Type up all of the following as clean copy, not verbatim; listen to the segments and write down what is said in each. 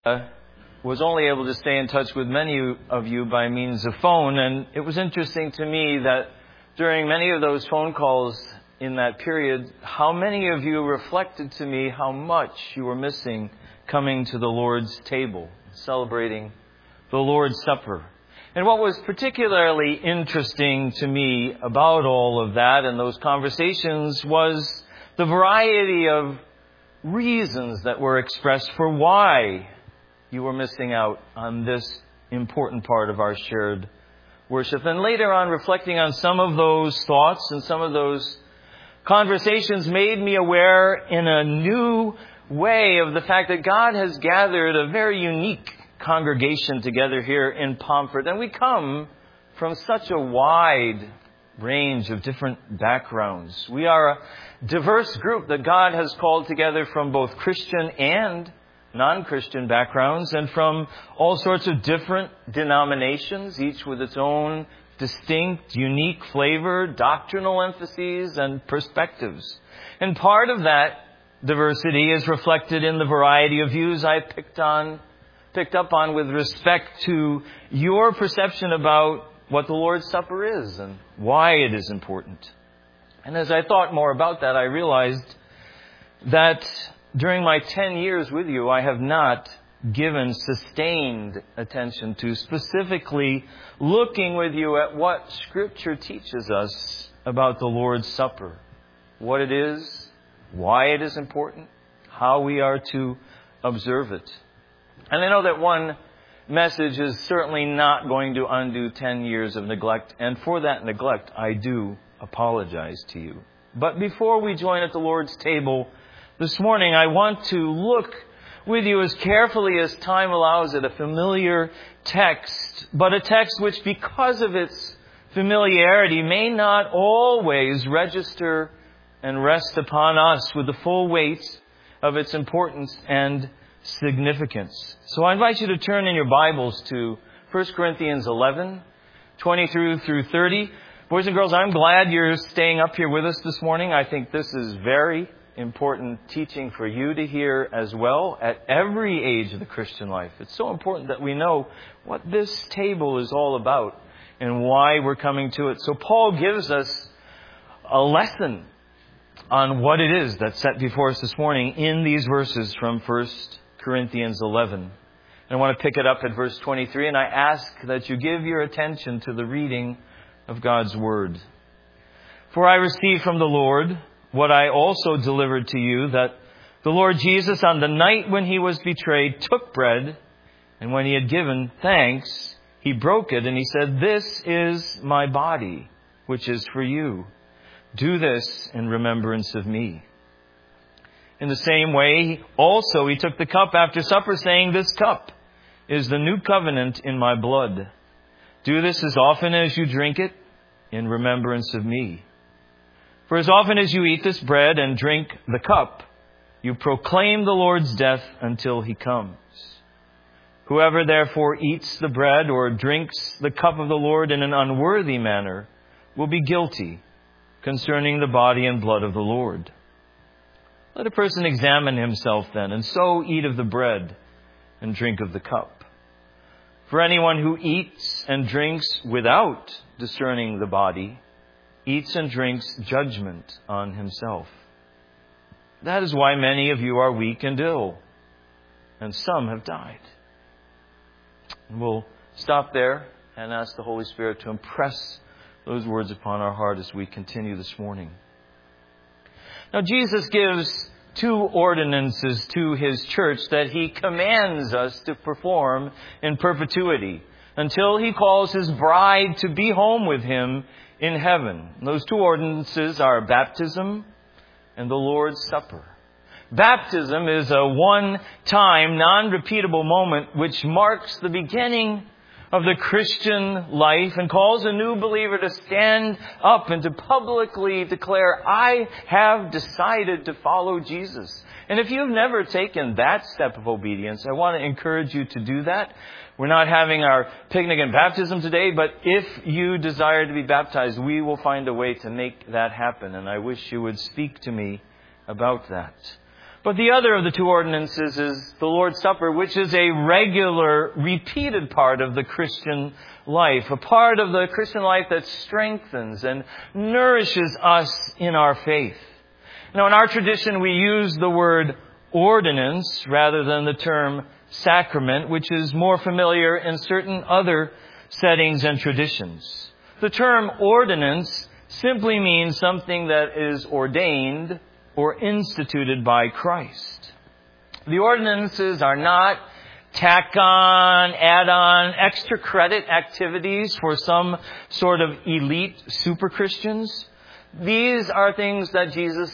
was only able to stay in touch with many of you by means of phone, and it was interesting to me that during many of those phone calls in that period, how many of you reflected to me how much you were missing coming to the Lord's table, celebrating the Lord's Supper. And what was particularly interesting to me about all of that and those conversations was the variety of reasons that were expressed for why you were missing out on this important part of our shared worship. And later on, reflecting on some of those thoughts and some of those conversations made me aware in a new way of the fact that God has gathered a very unique congregation together here in Pomfret. And we come from such a wide range of different backgrounds. We are a diverse group that God has called together from both Christian and non-Christian backgrounds and from all sorts of different denominations, each with its own distinct, unique flavor, doctrinal emphases, and perspectives. And part of that diversity is reflected in the variety of views I picked up on with respect to your perception about what the Lord's Supper is and why it is important. And as I thought more about that, I realized that during my 10 years with you, I have not given sustained attention to specifically looking with you at what Scripture teaches us about the Lord's Supper. What it is, why it is important, how we are to observe it. And I know that one message is certainly not going to undo 10 years of neglect. And for that neglect, I do apologize to you. But before we join at the Lord's table this morning, I want to look with you as carefully as time allows at a familiar text, but a text which, because of its familiarity, may not always register and rest upon us with the full weight of its importance and significance. So I invite you to turn in your Bibles to 1 Corinthians 11, 20 through 30. Boys and girls, I'm glad you're staying up here with us this morning. I think this is very important teaching for you to hear as well at every age of the Christian life. It's so important that we know what this table is all about and why we're coming to it. So Paul gives us a lesson on what it is that's set before us this morning in these verses from 1 Corinthians 11. And I want to pick it up at verse 23, and I ask that you give your attention to the reading of God's Word. For I received from the Lord what I also delivered to you, that the Lord Jesus, on the night when he was betrayed, took bread, and when he had given thanks, he broke it, and he said, "This is my body, which is for you. Do this in remembrance of me." In the same way, also he took the cup after supper, saying, "This cup is the new covenant in my blood. Do this as often as you drink it in remembrance of me. For as often as you eat this bread and drink the cup, you proclaim the Lord's death until he comes. Whoever therefore eats the bread or drinks the cup of the Lord in an unworthy manner will be guilty concerning the body and blood of the Lord. Let a person examine himself then, and so eat of the bread and drink of the cup. For anyone who eats and drinks without discerning the body eats and drinks judgment on himself. That is why many of you are weak and ill, and some have died." And we'll stop there and ask the Holy Spirit to impress those words upon our heart as we continue this morning. Now, Jesus gives two ordinances to his church that he commands us to perform in perpetuity until he calls his bride to be home with him in heaven. Those two ordinances are baptism and the Lord's Supper. Baptism is a one-time, non-repeatable moment which marks the beginning of the Christian life and calls a new believer to stand up and to publicly declare, "I have decided to follow Jesus." And if you've never taken that step of obedience, I want to encourage you to do that. We're not having our picnic and baptism today, but if you desire to be baptized, we will find a way to make that happen. And I wish you would speak to me about that. But the other of the two ordinances is the Lord's Supper, which is a regular, repeated part of the Christian life, a part of the Christian life that strengthens and nourishes us in our faith. Now, in our tradition, we use the word ordinance rather than the term sacrament, which is more familiar in certain other settings and traditions. The term ordinance simply means something that is ordained or instituted by Christ. The ordinances are not tack on, add on, extra credit activities for some sort of elite super Christians. These are things that Jesus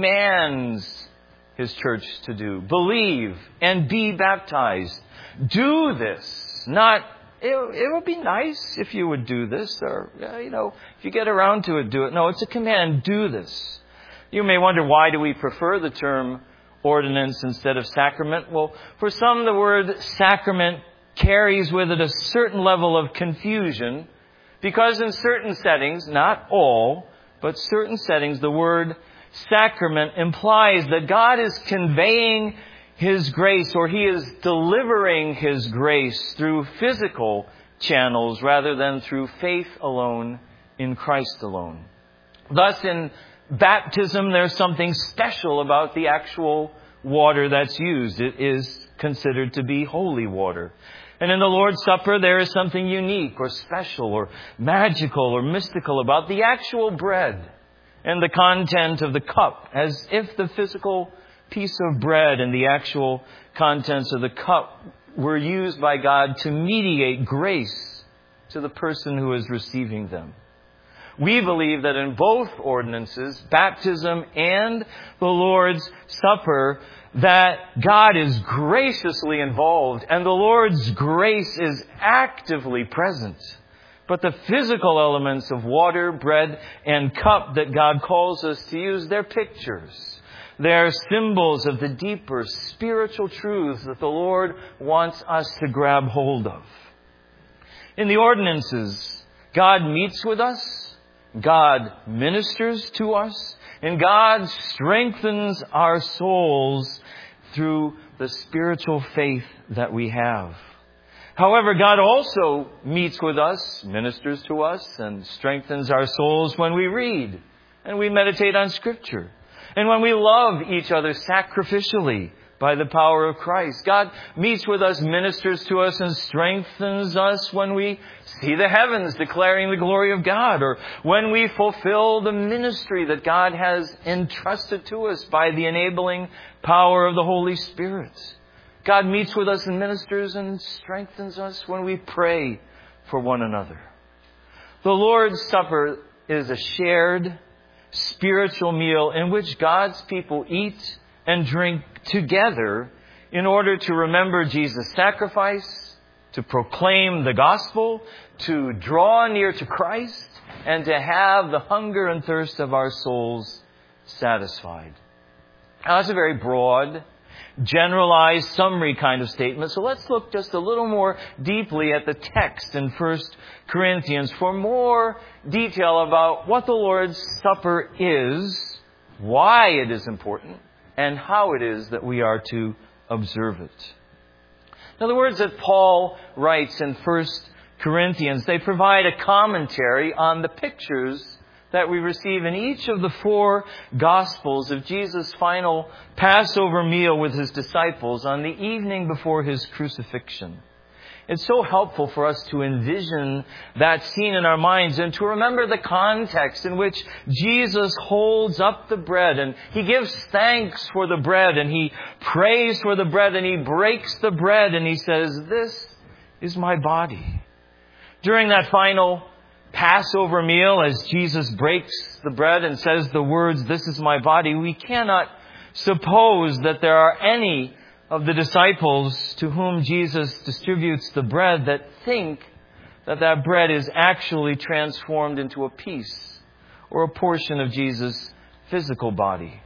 commands His church to do. Believe and be baptized. Do this. Not, it would be nice if you would do this, or, if you get around to it, do it. No, it's a command. Do this. You may wonder, why do we prefer the term ordinance instead of sacrament? Well, for some, the word sacrament carries with it a certain level of confusion, because in certain settings, not all, but certain settings, the word sacrament implies that God is conveying His grace, or He is delivering His grace through physical channels rather than through faith alone in Christ alone. Thus, in baptism, there's something special about the actual water that's used. It is considered to be holy water. And in the Lord's Supper, there is something unique or special or magical or mystical about the actual bread and the content of the cup, as if the physical piece of bread and the actual contents of the cup were used by God to mediate grace to the person who is receiving them. We believe that in both ordinances, baptism and the Lord's Supper, that God is graciously involved and the Lord's grace is actively present. But the physical elements of water, bread, and cup that God calls us to use, they're pictures. They're symbols of the deeper spiritual truths that the Lord wants us to grab hold of. In the ordinances, God meets with us, God ministers to us, and God strengthens our souls through the spiritual faith that we have. However, God also meets with us, ministers to us, and strengthens our souls when we read and we meditate on Scripture, and when we love each other sacrificially by the power of Christ. God meets with us, ministers to us, and strengthens us when we see the heavens declaring the glory of God, or when we fulfill the ministry that God has entrusted to us by the enabling power of the Holy Spirit. God meets with us and ministers and strengthens us when we pray for one another. The Lord's Supper is a shared spiritual meal in which God's people eat and drink together in order to remember Jesus' sacrifice, to proclaim the gospel, to draw near to Christ, and to have the hunger and thirst of our souls satisfied. Now, that's a very broad, generalized, summary kind of statement. So let's look just a little more deeply at the text in 1 Corinthians for more detail about what the Lord's Supper is, why it is important, and how it is that we are to observe it. Now, the words that Paul writes in 1 Corinthians, they provide a commentary on the pictures that we receive in each of the 4 Gospels of Jesus' final Passover meal with His disciples on the evening before His crucifixion. It's so helpful for us to envision that scene in our minds and to remember the context in which Jesus holds up the bread and He gives thanks for the bread and He prays for the bread and He breaks the bread and He says, "This is my body." During that final Passover meal, as Jesus breaks the bread and says the words, "This is my body," we cannot suppose that there are any of the disciples to whom Jesus distributes the bread that think that that bread is actually transformed into a piece or a portion of Jesus' physical body.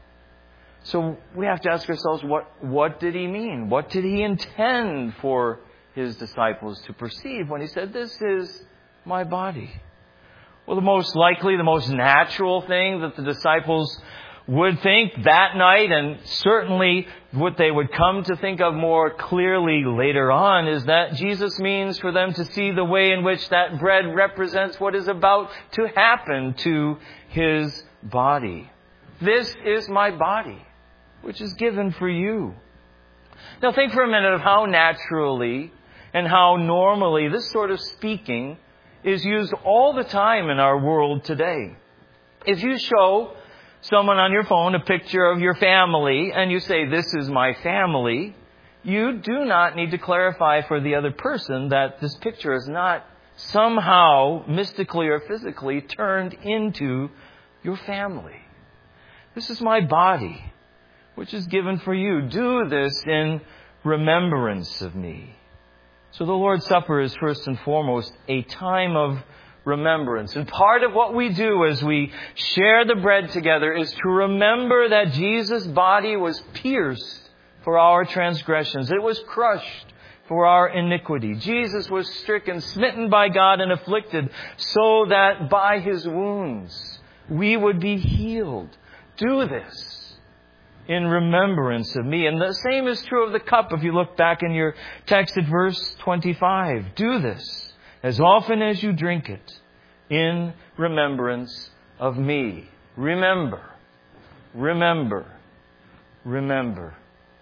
So we have to ask ourselves, what did He mean? What did He intend for His disciples to perceive when He said, "This is my body"? Well, the most likely, the most natural thing that the disciples would think that night, and certainly what they would come to think of more clearly later on, is that Jesus means for them to see the way in which that bread represents what is about to happen to His body. This is my body, which is given for you. Now think for a minute of how naturally and how normally this sort of speaking is used all the time in our world today. If you show someone on your phone a picture of your family and you say, "This is my family," you do not need to clarify for the other person that this picture is not somehow mystically or physically turned into your family. This is my body, which is given for you. Do this in remembrance of me. So the Lord's Supper is first and foremost a time of remembrance. And part of what we do as we share the bread together is to remember that Jesus' body was pierced for our transgressions. It was crushed for our iniquity. Jesus was stricken, smitten by God, and afflicted so that by His wounds we would be healed. Do this in remembrance of me. And the same is true of the cup if you look back in your text at verse 25. Do this as often as you drink it in remembrance of me. Remember, remember, remember.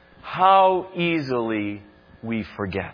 How easily we forget.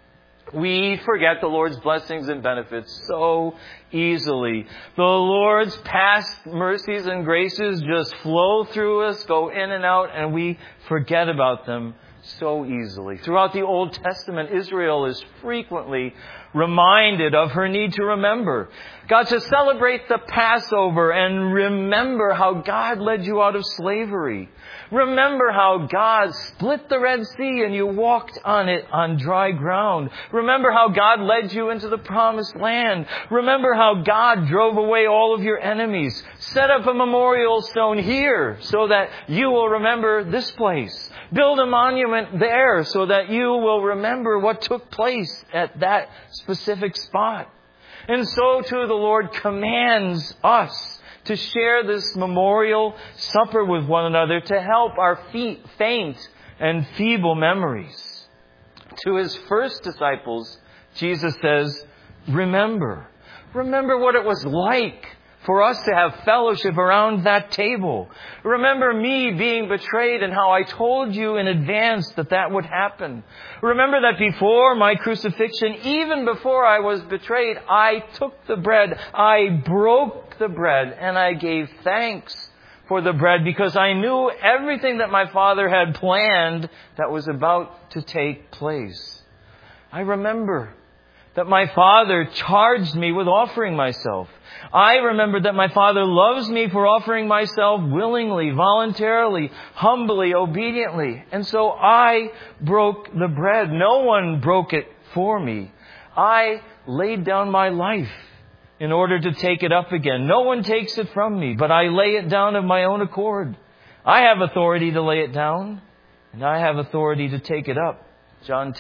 We forget the Lord's blessings and benefits so easily. The Lord's past mercies and graces just flow through us, go in and out, and we forget about them so easily. Throughout the Old Testament, Israel is frequently reminded of her need to remember. God says, celebrate the Passover and remember how God led you out of slavery. Remember how God split the Red Sea and you walked on it on dry ground. Remember how God led you into the promised land. Remember how God drove away all of your enemies. Set up a memorial stone here so that you will remember this place. Build a monument there so that you will remember what took place at that specific spot. And so too the Lord commands us to share this memorial supper with one another to help our faint and feeble memories. To His first disciples, Jesus says, remember. Remember what it was like for us to have fellowship around that table. Remember me being betrayed and how I told you in advance that that would happen. Remember that before my crucifixion, even before I was betrayed, I took the bread, I broke the bread, and I gave thanks for the bread because I knew everything that my Father had planned that was about to take place. I remember that my Father charged me with offering myself. I remember that my Father loves me for offering myself willingly, voluntarily, humbly, obediently. And so I broke the bread. No one broke it for me. I laid down my life in order to take it up again. No one takes it from me, but I lay it down of my own accord. I have authority to lay it down, and I have authority to take it up. John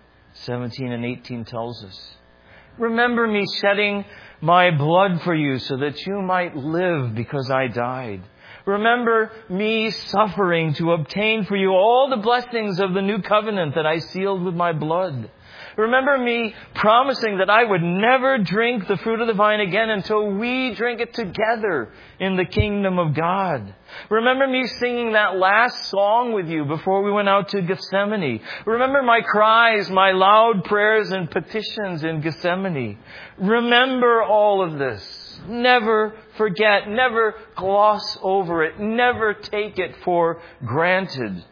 10:17 and 18 tells us. Remember me shedding my blood for you so that you might live because I died. Remember me suffering to obtain for you all the blessings of the new covenant that I sealed with my blood. Remember me promising that I would never drink the fruit of the vine again until we drink it together in the kingdom of God. Remember me singing that last song with you before we went out to Gethsemane. Remember my cries, my loud prayers and petitions in Gethsemane. Remember all of this. Never forget, never gloss over it, never take it for granted.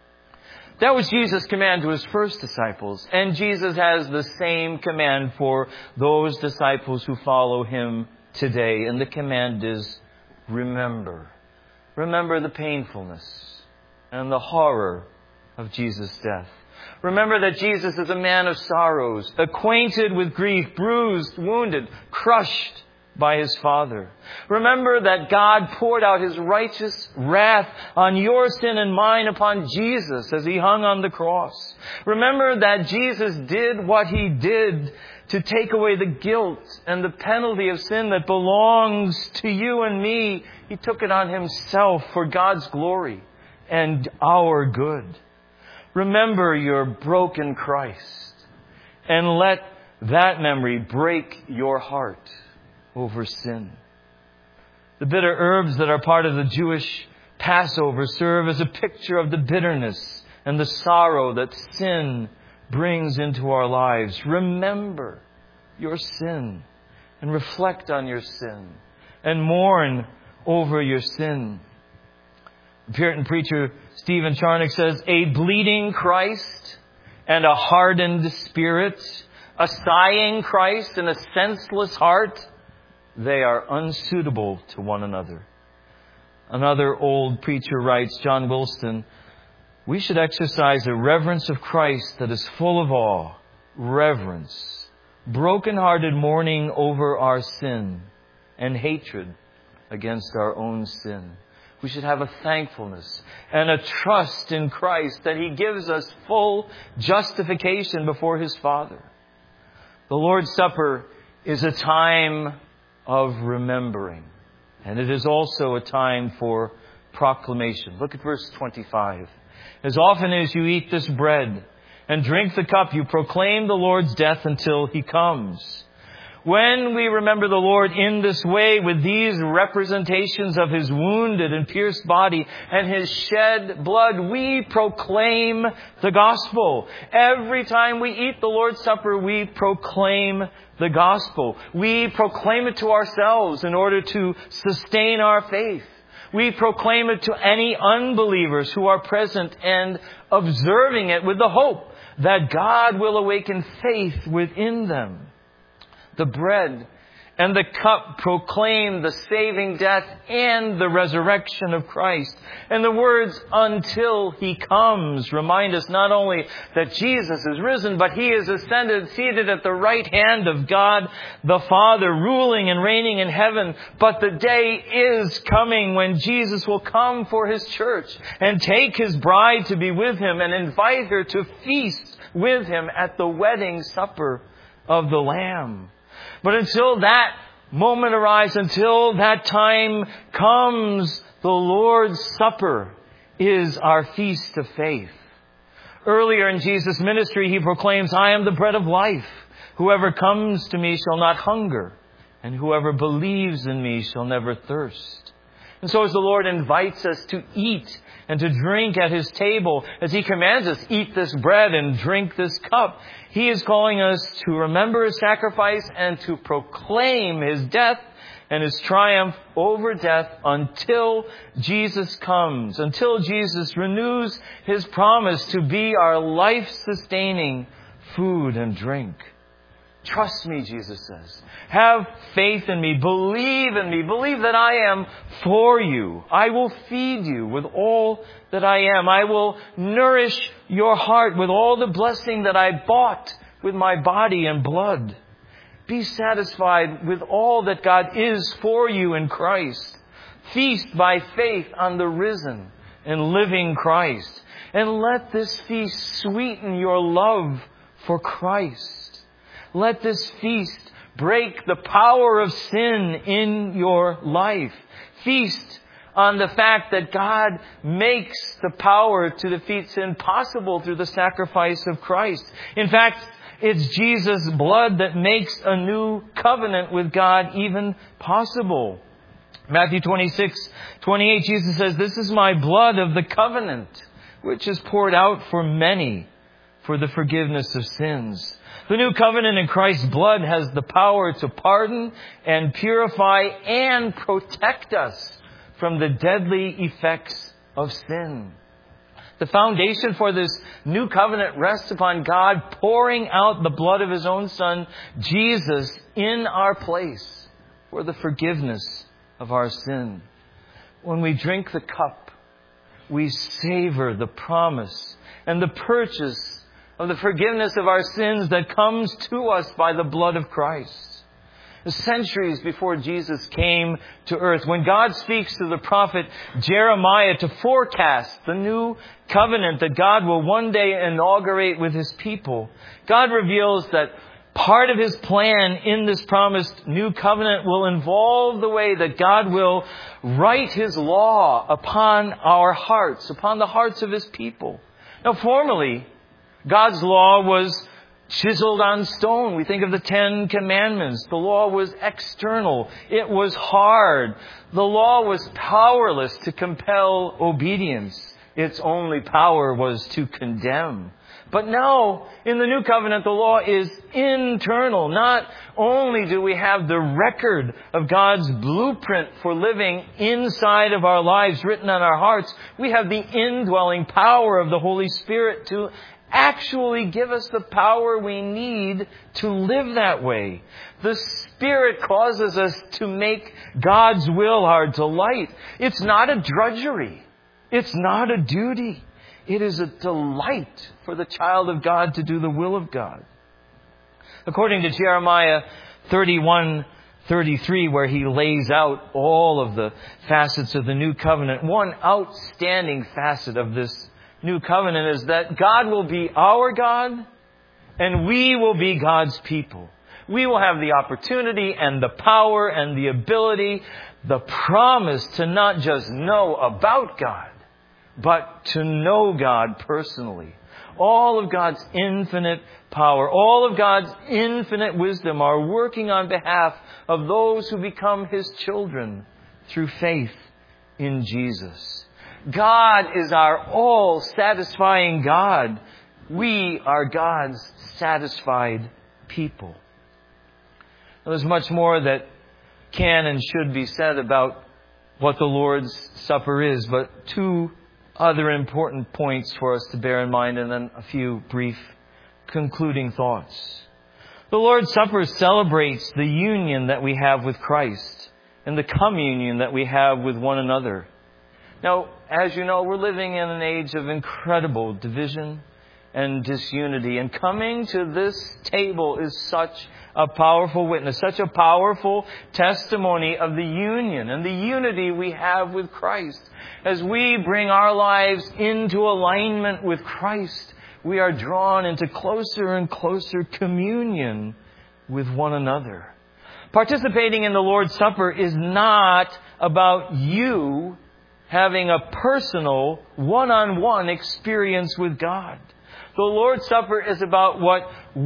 That was Jesus' command to His first disciples. And Jesus has the same command for those disciples who follow Him today. And the command is, remember. Remember the painfulness and the horror of Jesus' death. Remember that Jesus is a man of sorrows, acquainted with grief, bruised, wounded, crushed by His Father. Remember that God poured out His righteous wrath on your sin and mine upon Jesus as He hung on the cross. Remember that Jesus did what He did to take away the guilt and the penalty of sin that belongs to you and me. He took it on Himself for God's glory and our good. Remember your broken Christ and let that memory break your heart over sin. The bitter herbs that are part of the Jewish Passover serve as a picture of the bitterness and the sorrow that sin brings into our lives. Remember your sin and reflect on your sin and mourn over your sin. Puritan preacher Stephen Charnock says, a bleeding Christ and a hardened spirit, a sighing Christ and a senseless heart, they are unsuitable to one another. Another old preacher writes, John Wilston, we should exercise a reverence of Christ that is full of awe, reverence, broken-hearted mourning over our sin, and hatred against our own sin. We should have a thankfulness and a trust in Christ that He gives us full justification before His Father. The Lord's Supper is a time of remembering, and it is also a time for proclamation. Look at verse 25. As often as you eat this bread and drink the cup, you proclaim the Lord's death until He comes. When we remember the Lord in this way, with these representations of His wounded and pierced body and His shed blood, we proclaim the gospel. Every time we eat the Lord's Supper, we proclaim the gospel. We proclaim it to ourselves in order to sustain our faith. We proclaim it to any unbelievers who are present and observing it with the hope that God will awaken faith within them. The bread and the cup proclaim the saving death and the resurrection of Christ. And the words, until He comes, remind us not only that Jesus is risen, but He is ascended, seated at the right hand of God the Father, ruling and reigning in heaven. But the day is coming when Jesus will come for His church and take His bride to be with Him and invite her to feast with Him at the wedding supper of the Lamb. But until that moment arrives, until that time comes, the Lord's Supper is our feast of faith. Earlier in Jesus' ministry, He proclaims, I am the bread of life. Whoever comes to me shall not hunger, and whoever believes in me shall never thirst. And so as the Lord invites us to eat and to drink at His table, as He commands us, eat this bread and drink this cup, He is calling us to remember His sacrifice and to proclaim His death and His triumph over death until Jesus comes, until Jesus renews His promise to be our life-sustaining food and drink. Trust me, Jesus says. Have faith in me. Believe in me. Believe that I am for you. I will feed you with all that I am. I will nourish your heart with all the blessing that I bought with my body and blood. Be satisfied with all that God is for you in Christ. Feast by faith on the risen and living Christ. And let this feast sweeten your love for Christ. Let this feast break the power of sin in your life. Feast on the fact that God makes the power to defeat sin possible through the sacrifice of Christ. In fact, it's Jesus' blood that makes a new covenant with God even possible. Matthew 26:28, Jesus says, this is my blood of the covenant, which is poured out for many for the forgiveness of sins. The new covenant in Christ's blood has the power to pardon and purify and protect us from the deadly effects of sin. The foundation for this new covenant rests upon God pouring out the blood of His own Son, Jesus, in our place for the forgiveness of our sin. When we drink the cup, we savor the promise and the purchase of the forgiveness of our sins that comes to us by the blood of Christ. Centuries before Jesus came to earth, when God speaks to the prophet Jeremiah to forecast the new covenant that God will one day inaugurate with His people, God reveals that Part of His plan in this promised new covenant will involve the way that God will write His law upon our hearts, upon the hearts of His people. Now, formerly, God's law was chiseled on stone. We think of the Ten Commandments. The law was external. It was hard. The law was powerless to compel obedience. Its only power was to condemn. But now, in the new covenant, the law is internal. Not only do we have the record of God's blueprint for living inside of our lives written on our hearts, we have the indwelling power of the Holy Spirit to actually give us the power we need to live that way. The Spirit causes us to make God's will our delight. It's not a drudgery. It's not a duty. It is a delight for the child of God to do the will of God. According to Jeremiah 31:33, where he lays out all of the facets of the new covenant, one outstanding facet of this new covenant is that God will be our God and we will be God's people. We will have the opportunity and the power and the ability, the promise to not just know about God, but to know God personally. All of God's infinite power, all of God's infinite wisdom are working on behalf of those who become His children through faith in Jesus. God is our all-satisfying God. We are God's satisfied people. Now, there's much more that can and should be said about what the Lord's Supper is, but two other important points for us to bear in mind, and then a few brief concluding thoughts. The Lord's Supper celebrates the union that we have with Christ and the communion that we have with one another. Now, as you know, we're living in an age of incredible division and disunity, and coming to this table is such a powerful witness, such a powerful testimony of the union and the unity we have with Christ. As we bring our lives into alignment with Christ, we are drawn into closer and closer communion with one another. Participating in the Lord's Supper is not about you having a personal, one-on-one experience with God. The Lord's Supper is about what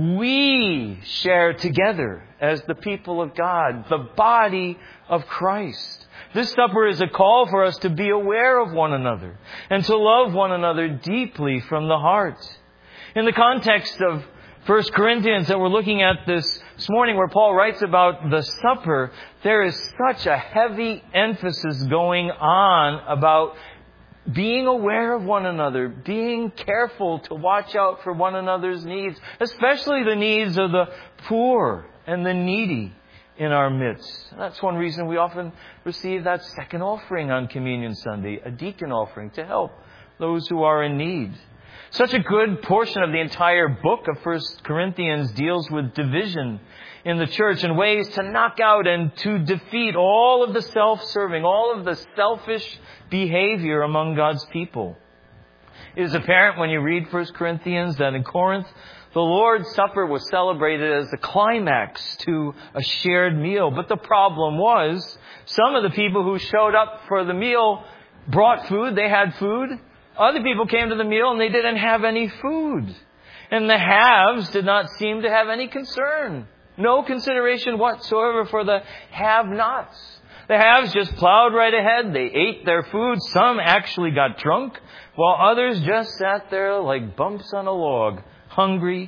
we share together as the people of God, the body of Christ. This supper is a call for us to be aware of one another and to love one another deeply from the heart. In the context of 1 Corinthians that we're looking at this morning, where Paul writes about the supper, there is such a heavy emphasis going on about being aware of one another, being careful to watch out for one another's needs, especially the needs of the poor and the needy in our midst. That's one reason we often receive that second offering on Communion Sunday, a deacon offering, to help those who are in need. Such a good portion of the entire book of 1 Corinthians deals with division in the church and ways to knock out and to defeat all of the self-serving, all of the selfish behavior among God's people. It is apparent when you read 1 Corinthians that in Corinth, the Lord's Supper was celebrated as the climax to a shared meal. But the problem was, some of the people who showed up for the meal brought food, they had food. Other people came to the meal and they didn't have any food. And the haves did not seem to have any concern. No consideration whatsoever for the have-nots. The haves just plowed right ahead. They ate their food. Some actually got drunk, while others just sat there like bumps on a log, hungry,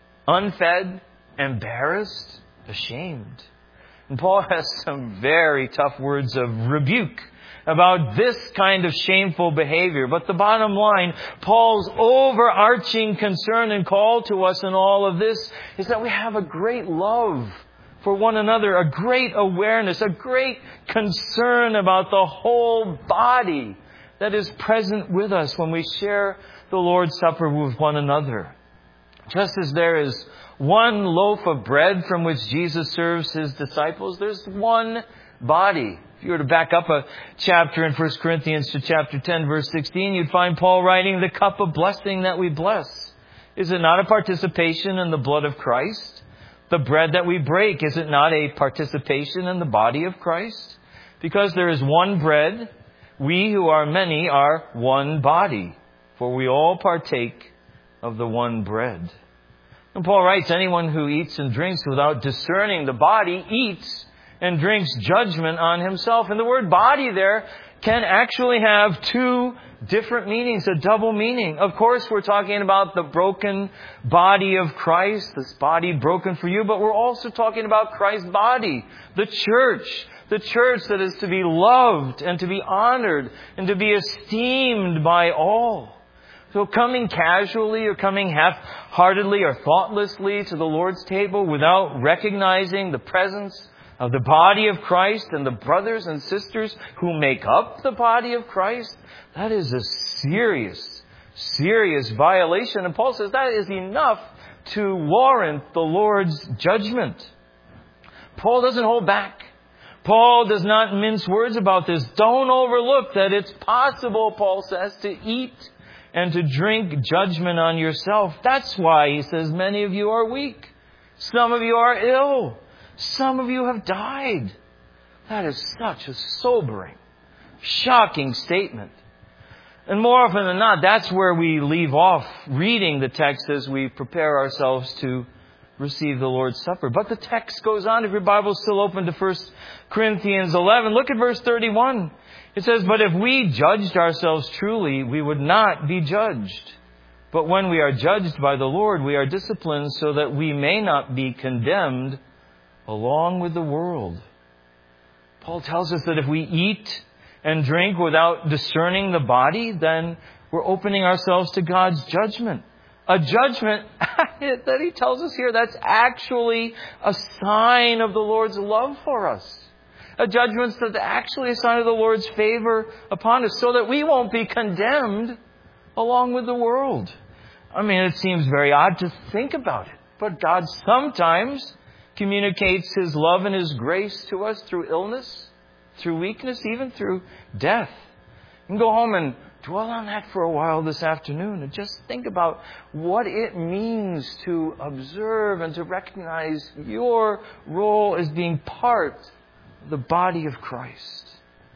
unfed, embarrassed, ashamed. And Paul has some very tough words of rebuke about this kind of shameful behavior. But the bottom line, Paul's overarching concern and call to us in all of this is that we have a great love for one another, a great awareness, a great concern about the whole body that is present with us when we share the Lord's Supper with one another. Just as there is one loaf of bread from which Jesus serves His disciples, there's one body. If you were to back up a chapter in 1 Corinthians to chapter 10, verse 16, you'd find Paul writing, the cup of blessing that we bless. Is it not a participation in the blood of Christ? The bread that we break, is it not a participation in the body of Christ? Because there is one bread, we who are many are one body, for we all partake of the one bread. And Paul writes, anyone who eats and drinks without discerning the body eats and drinks judgment on himself. And the word body there can actually have two different meanings, a double meaning. Of course, we're talking about the broken body of Christ, this body broken for you, but we're also talking about Christ's body, the church that is to be loved and to be honored and to be esteemed by all. So coming casually or coming half-heartedly or thoughtlessly to the Lord's table without recognizing the presence of the body of Christ and the brothers and sisters who make up the body of Christ, that is a serious, serious violation. And Paul says that is enough to warrant the Lord's judgment. Paul doesn't hold back. Paul does not mince words about this. Don't overlook that it's possible, Paul says, to eat and to drink judgment on yourself. That's why he says many of you are weak. Some of you are ill. Some of you have died. That is such a sobering, shocking statement. And more often than not, that's where we leave off reading the text as we prepare ourselves to receive the Lord's Supper. But the text goes on. If your Bible is still open to 1 Corinthians 11, look at verse 31. It says, but if we judged ourselves truly, we would not be judged. But when we are judged by the Lord, we are disciplined so that we may not be condemned along with the world. Paul tells us that if we eat and drink without discerning the body, then we're opening ourselves to God's judgment. A judgment that he tells us here, that's actually a sign of the Lord's love for us. A judgment that's actually a sign of the Lord's favor upon us so that we won't be condemned along with the world. I mean, it seems very odd to think about it, but God sometimes communicates His love and His grace to us through illness, through weakness, even through death. You can go home and dwell on that for a while this afternoon and just think about what it means to observe and to recognize your role as being part of the body of Christ.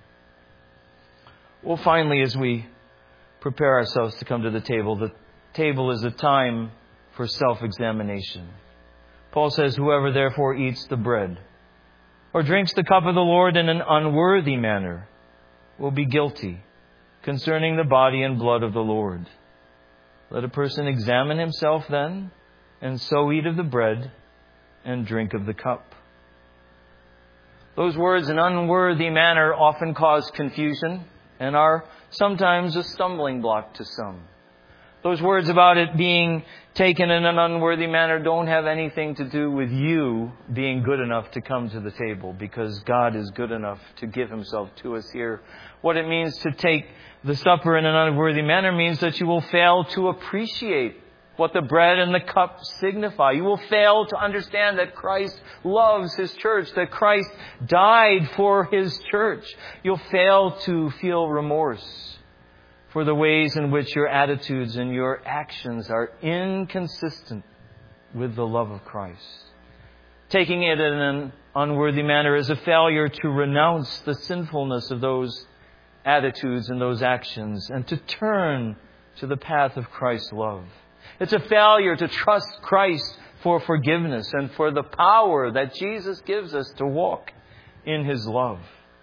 Well, finally, as we prepare ourselves to come to the table is a time for self-examination. Paul says, whoever therefore eats the bread or drinks the cup of the Lord in an unworthy manner will be guilty concerning the body and blood of the Lord. Let a person examine himself then, and so eat of the bread and drink of the cup. Those words, an unworthy manner, often cause confusion and are sometimes a stumbling block to some. Those words about it being taken in an unworthy manner don't have anything to do with you being good enough to come to the table, because God is good enough to give Himself to us here. What it means to take the supper in an unworthy manner means that you will fail to appreciate what the bread and the cup signify. You will fail to understand that Christ loves His church, that Christ died for His church. You'll fail to feel remorse for the ways in which your attitudes and your actions are inconsistent with the love of Christ. Taking it in an unworthy manner is a failure to renounce the sinfulness of those attitudes and those actions and to turn to the path of Christ's love. It's a failure to trust Christ for forgiveness and for the power that Jesus gives us to walk in His love.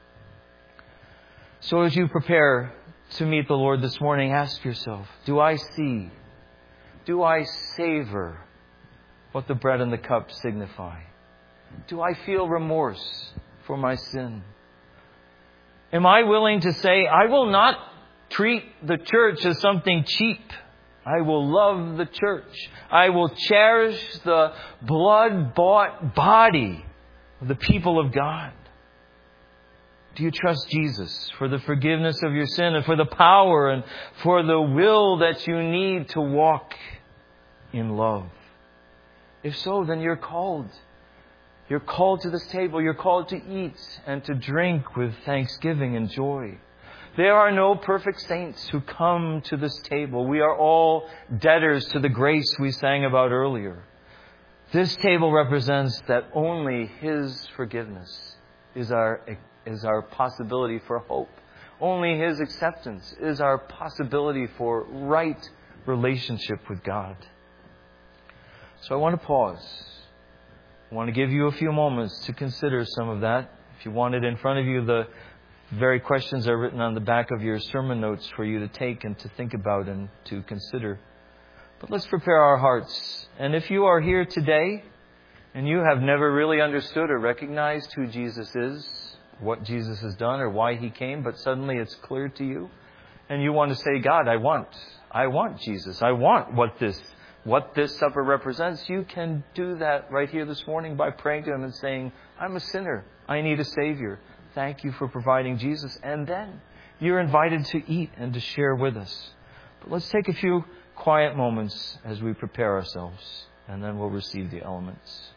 So as you prepare to meet the Lord this morning, ask yourself, do I see, do I savor what the bread and the cup signify? Do I feel remorse for my sin? Am I willing to say, I will not treat the church as something cheap. I will love the church. I will cherish the blood-bought body of the people of God. Do you trust Jesus for the forgiveness of your sin and for the power and for the will that you need to walk in love? If so, then you're called. You're called to this table. You're called to eat and to drink with thanksgiving and joy. There are no perfect saints who come to this table. We are all debtors to the grace we sang about earlier. This table represents that only His forgiveness is our possibility for hope. Only His acceptance is our possibility for right relationship with God. So I want to pause. I want to give you a few moments to consider some of that. If you want it in front of you, the very questions are written on the back of your sermon notes for you to take and to think about and to consider. But let's prepare our hearts. And if you are here today and you have never really understood or recognized who Jesus is, what Jesus has done or why He came, but suddenly it's clear to you, and you want to say, God, I want Jesus. I want what this supper represents. You can do that right here this morning by praying to Him and saying, I'm a sinner. I need a Savior. Thank you for providing Jesus. And then you're invited to eat and to share with us. But let's take a few quiet moments as we prepare ourselves, and then we'll receive the elements.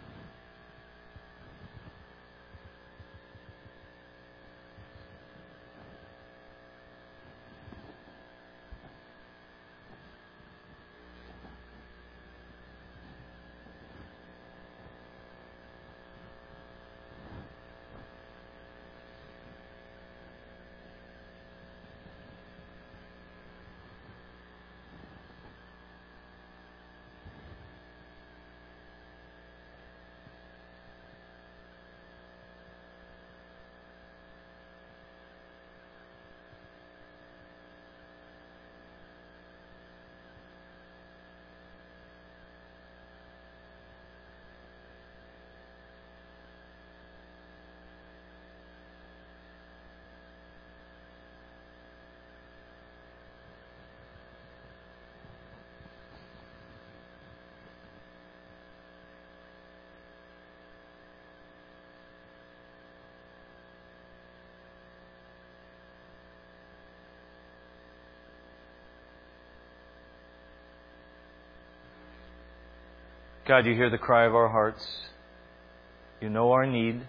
God, you hear the cry of our hearts. You know our need.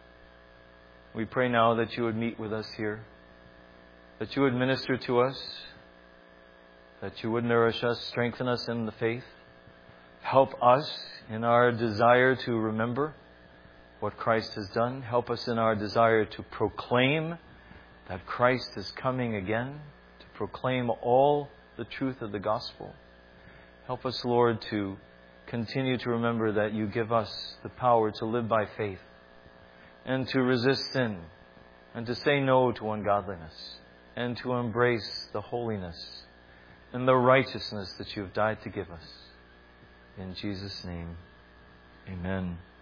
We pray now that you would meet with us here, that you would minister to us, that you would nourish us, strengthen us in the faith, help us in our desire to remember what Christ has done, help us in our desire to proclaim that Christ is coming again, to proclaim all the truth of the gospel. Help us, Lord, to continue to remember that you give us the power to live by faith and to resist sin and to say no to ungodliness and to embrace the holiness and the righteousness that you have died to give us. In Jesus' name, amen.